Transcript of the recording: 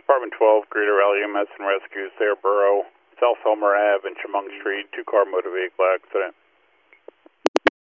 Department 12, Greater Raleigh EMS and Rescue, Sayre Borough, South Elmer Ave and Chemung Street, two-car motor vehicle accident.